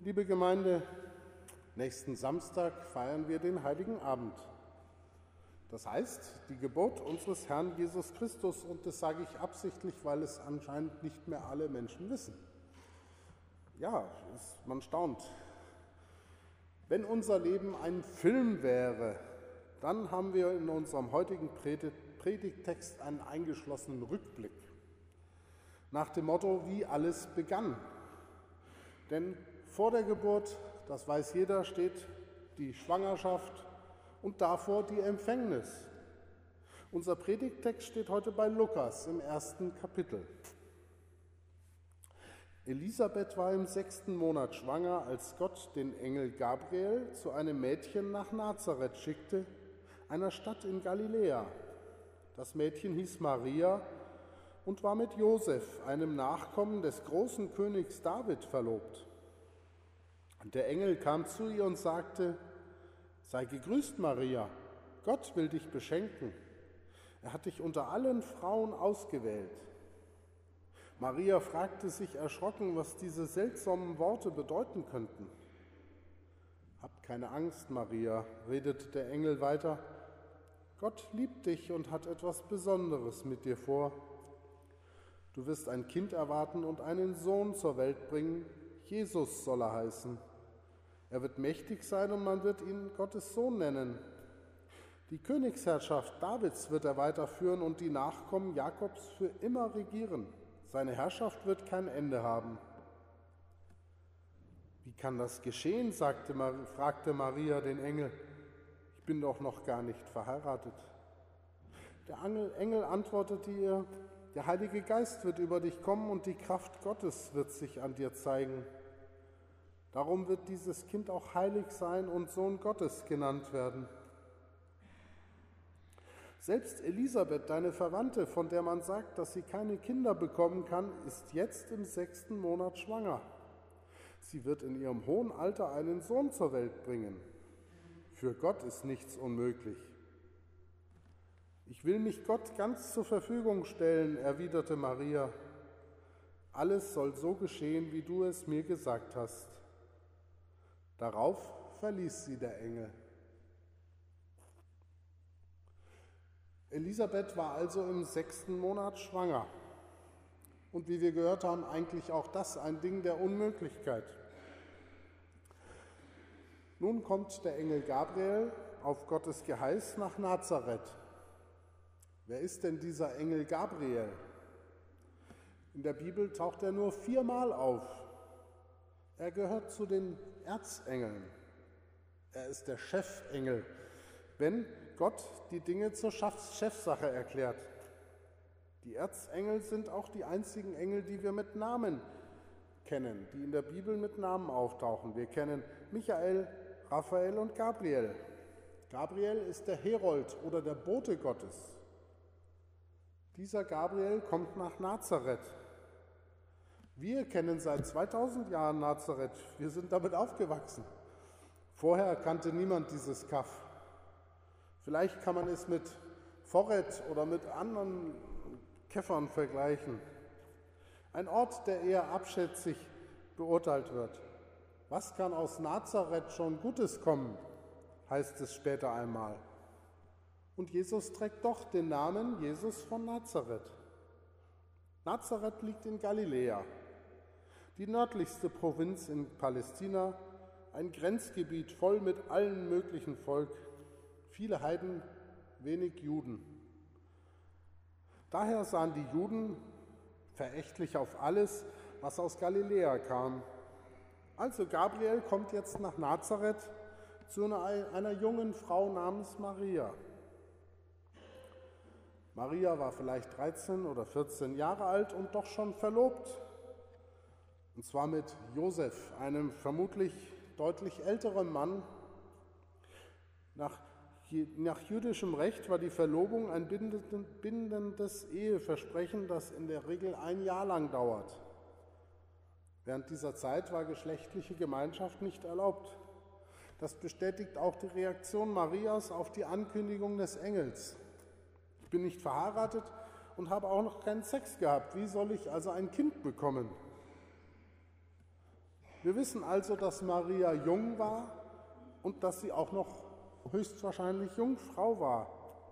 Liebe Gemeinde, nächsten Samstag feiern wir den Heiligen Abend. Das heißt, die Geburt unseres Herrn Jesus Christus, und das sage ich absichtlich, weil es anscheinend nicht mehr alle Menschen wissen. Ja, man staunt. Wenn unser Leben ein Film wäre, dann haben wir in unserem heutigen Predigttext einen eingeschlossenen Rückblick. Nach dem Motto, wie alles begann. Denn vor der Geburt, das weiß jeder, steht die Schwangerschaft und davor die Empfängnis. Unser Predigttext steht heute bei Lukas im 1. Kapitel. Elisabeth war im 6. Monat schwanger, als Gott den Engel Gabriel zu einem Mädchen nach Nazareth schickte, einer Stadt in Galiläa. Das Mädchen hieß Maria und war mit Josef, einem Nachkommen des großen Königs David, verlobt. Und der Engel kam zu ihr und sagte: Sei gegrüßt, Maria, Gott will dich beschenken. Er hat dich unter allen Frauen ausgewählt. Maria fragte sich erschrocken, was diese seltsamen Worte bedeuten könnten. Hab keine Angst, Maria, redete der Engel weiter. Gott liebt dich und hat etwas Besonderes mit dir vor. Du wirst ein Kind erwarten und einen Sohn zur Welt bringen. Jesus soll er heißen. Er wird mächtig sein und man wird ihn Gottes Sohn nennen. Die Königsherrschaft Davids wird er weiterführen und die Nachkommen Jakobs für immer regieren. Seine Herrschaft wird kein Ende haben. Wie kann das geschehen? Fragte Maria den Engel. Ich bin doch noch gar nicht verheiratet. Der Engel antwortete ihr: Der Heilige Geist wird über dich kommen und die Kraft Gottes wird sich an dir zeigen. Darum wird dieses Kind auch heilig sein und Sohn Gottes genannt werden. Selbst Elisabeth, deine Verwandte, von der man sagt, dass sie keine Kinder bekommen kann, ist jetzt im 6. Monat schwanger. Sie wird in ihrem hohen Alter einen Sohn zur Welt bringen. Für Gott ist nichts unmöglich. Ich will mich Gott ganz zur Verfügung stellen, erwiderte Maria. Alles soll so geschehen, wie du es mir gesagt hast. Darauf verließ sie der Engel. Elisabeth war also im 6. Monat schwanger. Und wie wir gehört haben, eigentlich auch das ein Ding der Unmöglichkeit. Nun kommt der Engel Gabriel auf Gottes Geheiß nach Nazareth. Wer ist denn dieser Engel Gabriel? In der Bibel taucht er nur 4-mal auf. Er gehört zu den Erzengeln. Er ist der Chefengel, wenn Gott die Dinge zur Chefsache erklärt. Die Erzengel sind auch die einzigen Engel, die wir mit Namen kennen, die in der Bibel mit Namen auftauchen. Wir kennen Michael, Raphael und Gabriel. Gabriel ist der Herold oder der Bote Gottes. Dieser Gabriel kommt nach Nazareth. Wir kennen seit 2000 Jahren Nazareth. Wir sind damit aufgewachsen. Vorher kannte niemand dieses Kaff. Vielleicht kann man es mit Forret oder mit anderen Käffern vergleichen. Ein Ort, der eher abschätzig beurteilt wird. Was kann aus Nazareth schon Gutes kommen, heißt es später einmal. Und Jesus trägt doch den Namen Jesus von Nazareth. Nazareth liegt in Galiläa, die nördlichste Provinz in Palästina, ein Grenzgebiet voll mit allen möglichen Volk, viele Heiden, wenig Juden. Daher sahen die Juden verächtlich auf alles, was aus Galiläa kam. Also Gabriel kommt jetzt nach Nazareth zu einer jungen Frau namens Maria. Maria war vielleicht 13 oder 14 Jahre alt und doch schon verlobt. Und zwar mit Josef, einem vermutlich deutlich älteren Mann. Nach jüdischem Recht war die Verlobung ein bindendes Eheversprechen, das in der Regel 1 Jahr lang dauert. Während dieser Zeit war geschlechtliche Gemeinschaft nicht erlaubt. Das bestätigt auch die Reaktion Marias auf die Ankündigung des Engels. Ich bin nicht verheiratet und habe auch noch keinen Sex gehabt. Wie soll ich also ein Kind bekommen? Wir wissen also, dass Maria jung war und dass sie auch noch höchstwahrscheinlich Jungfrau war.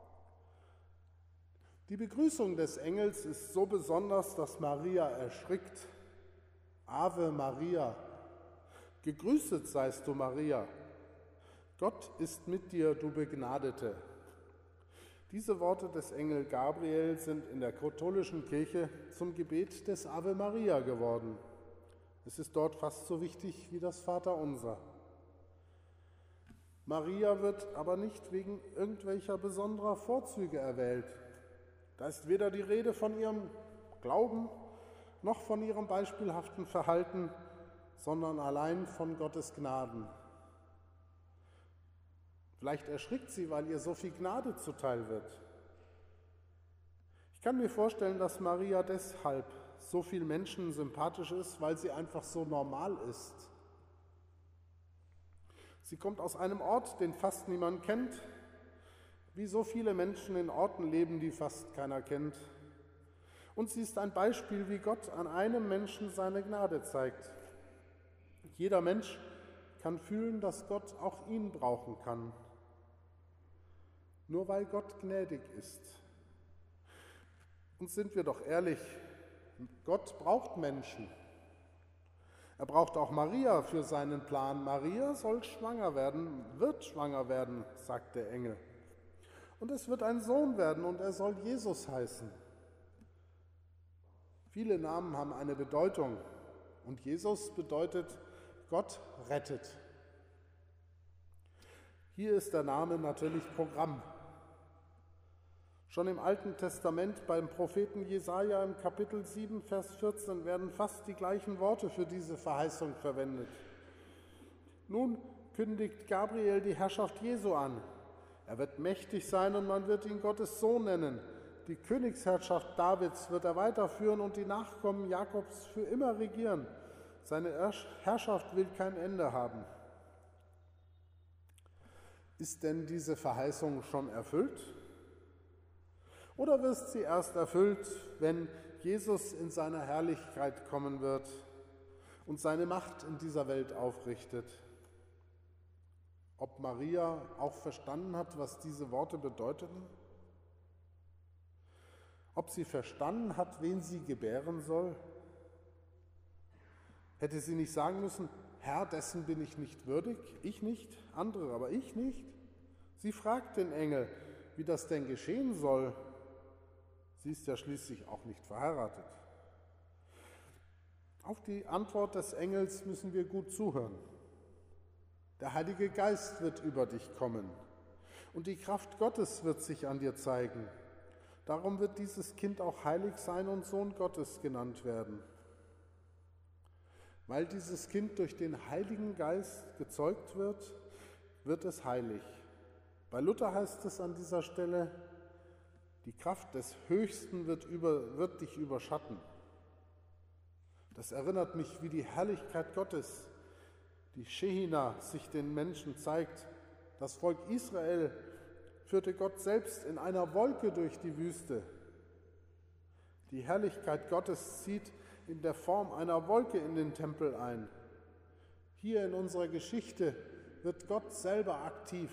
Die Begrüßung des Engels ist so besonders, dass Maria erschrickt. Ave Maria, gegrüßet seist du, Maria. Gott ist mit dir, du Begnadete. Diese Worte des Engel Gabriel sind in der katholischen Kirche zum Gebet des Ave Maria geworden. Es ist dort fast so wichtig wie das Vaterunser. Maria wird aber nicht wegen irgendwelcher besonderer Vorzüge erwählt. Da ist weder die Rede von ihrem Glauben noch von ihrem beispielhaften Verhalten, sondern allein von Gottes Gnaden. Vielleicht erschrickt sie, weil ihr so viel Gnade zuteil wird. Ich kann mir vorstellen, dass Maria deshalb so viel Menschen sympathisch ist, weil sie einfach so normal ist. Sie kommt aus einem Ort, den fast niemand kennt, wie so viele Menschen in Orten leben, die fast keiner kennt. Und sie ist ein Beispiel, wie Gott an einem Menschen seine Gnade zeigt. Jeder Mensch kann fühlen, dass Gott auch ihn brauchen kann. Nur weil Gott gnädig ist. Und sind wir doch ehrlich, Gott braucht Menschen. Er braucht auch Maria für seinen Plan. Maria soll schwanger werden, wird schwanger werden, sagt der Engel. Und es wird ein Sohn werden und er soll Jesus heißen. Viele Namen haben eine Bedeutung und Jesus bedeutet, Gott rettet. Hier ist der Name natürlich Programm. Schon im Alten Testament beim Propheten Jesaja im Kapitel 7, Vers 14 werden fast die gleichen Worte für diese Verheißung verwendet. Nun kündigt Gabriel die Herrschaft Jesu an. Er wird mächtig sein und man wird ihn Gottes Sohn nennen. Die Königsherrschaft Davids wird er weiterführen und die Nachkommen Jakobs für immer regieren. Seine Herrschaft will kein Ende haben. Ist denn diese Verheißung schon erfüllt? Oder wird sie erst erfüllt, wenn Jesus in seiner Herrlichkeit kommen wird und seine Macht in dieser Welt aufrichtet? Ob Maria auch verstanden hat, was diese Worte bedeuteten? Ob sie verstanden hat, wen sie gebären soll? Hätte sie nicht sagen müssen, Herr, dessen bin ich nicht würdig, ich nicht, andere, aber ich nicht? Sie fragt den Engel, wie das denn geschehen soll. Sie ist ja schließlich auch nicht verheiratet. Auf die Antwort des Engels müssen wir gut zuhören. Der Heilige Geist wird über dich kommen und die Kraft Gottes wird sich an dir zeigen. Darum wird dieses Kind auch heilig sein und Sohn Gottes genannt werden. Weil dieses Kind durch den Heiligen Geist gezeugt wird, wird es heilig. Bei Luther heißt es an dieser Stelle, die Kraft des Höchsten wird dich überschatten. Das erinnert mich, wie die Herrlichkeit Gottes, die Shechina, sich den Menschen zeigt. Das Volk Israel führte Gott selbst in einer Wolke durch die Wüste. Die Herrlichkeit Gottes zieht in der Form einer Wolke in den Tempel ein. Hier in unserer Geschichte wird Gott selber aktiv.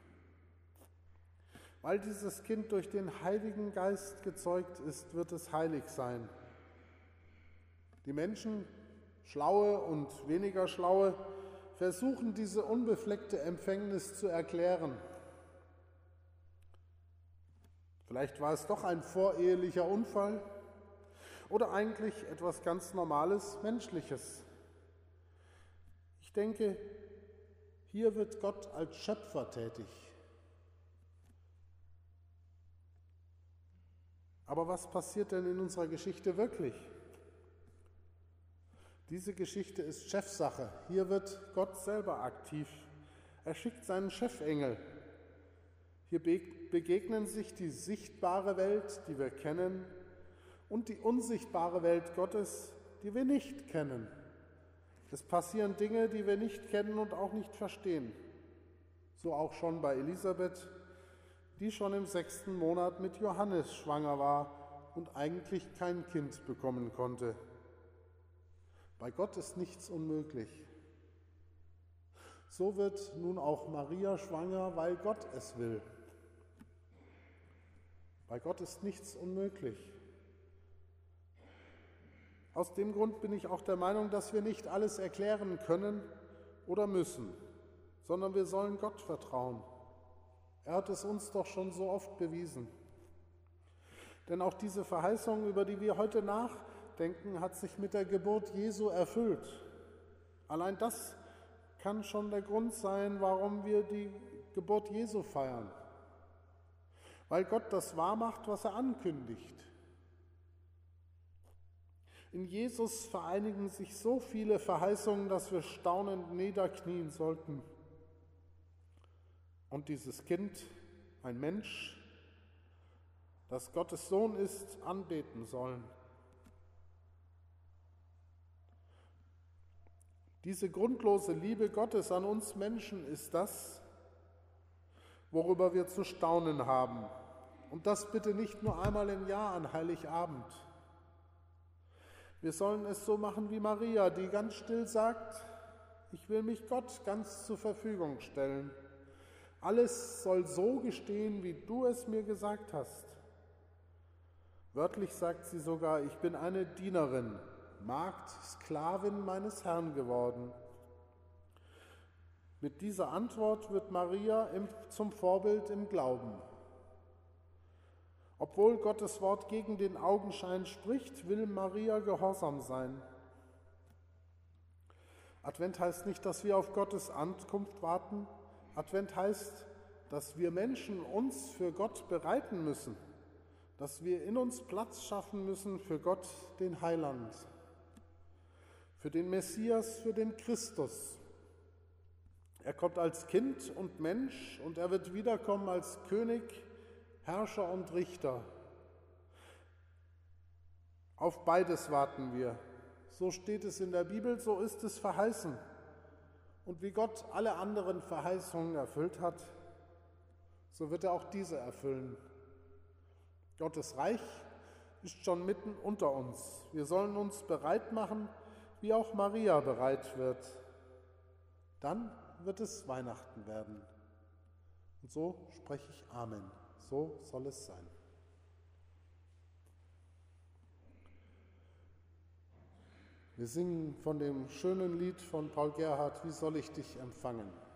Weil dieses Kind durch den Heiligen Geist gezeugt ist, wird es heilig sein. Die Menschen, Schlaue und weniger Schlaue, versuchen diese unbefleckte Empfängnis zu erklären. Vielleicht war es doch ein vorehelicher Unfall oder eigentlich etwas ganz Normales, Menschliches. Ich denke, hier wird Gott als Schöpfer tätig. Aber was passiert denn in unserer Geschichte wirklich? Diese Geschichte ist Chefsache. Hier wird Gott selber aktiv. Er schickt seinen Chefengel. Hier begegnen sich die sichtbare Welt, die wir kennen, und die unsichtbare Welt Gottes, die wir nicht kennen. Es passieren Dinge, die wir nicht kennen und auch nicht verstehen. So auch schon bei Elisabeth, die schon im 6. Monat mit Johannes schwanger war und eigentlich kein Kind bekommen konnte. Bei Gott ist nichts unmöglich. So wird nun auch Maria schwanger, weil Gott es will. Bei Gott ist nichts unmöglich. Aus dem Grund bin ich auch der Meinung, dass wir nicht alles erklären können oder müssen, sondern wir sollen Gott vertrauen. Er hat es uns doch schon so oft bewiesen. Denn auch diese Verheißung, über die wir heute nachdenken, hat sich mit der Geburt Jesu erfüllt. Allein das kann schon der Grund sein, warum wir die Geburt Jesu feiern. Weil Gott das wahrmacht, was er ankündigt. In Jesus vereinigen sich so viele Verheißungen, dass wir staunend niederknien sollten. Und dieses Kind, ein Mensch, das Gottes Sohn ist, anbeten sollen. Diese grundlose Liebe Gottes an uns Menschen ist das, worüber wir zu staunen haben. Und das bitte nicht nur einmal im Jahr an Heiligabend. Wir sollen es so machen wie Maria, die ganz still sagt, ich will mich Gott ganz zur Verfügung stellen. Alles soll so geschehen, wie du es mir gesagt hast. Wörtlich sagt sie sogar, ich bin eine Dienerin, Magd, Sklavin meines Herrn geworden. Mit dieser Antwort wird Maria zum Vorbild im Glauben. Obwohl Gottes Wort gegen den Augenschein spricht, will Maria gehorsam sein. Advent heißt nicht, dass wir auf Gottes Ankunft warten. Advent heißt, dass wir Menschen uns für Gott bereiten müssen, dass wir in uns Platz schaffen müssen für Gott, den Heiland, für den Messias, für den Christus. Er kommt als Kind und Mensch und er wird wiederkommen als König, Herrscher und Richter. Auf beides warten wir. So steht es in der Bibel, so ist es verheißen. Und wie Gott alle anderen Verheißungen erfüllt hat, so wird er auch diese erfüllen. Gottes Reich ist schon mitten unter uns. Wir sollen uns bereit machen, wie auch Maria bereit wird. Dann wird es Weihnachten werden. Und so spreche ich Amen. So soll es sein. Wir singen von dem schönen Lied von Paul Gerhardt, Wie soll ich dich empfangen?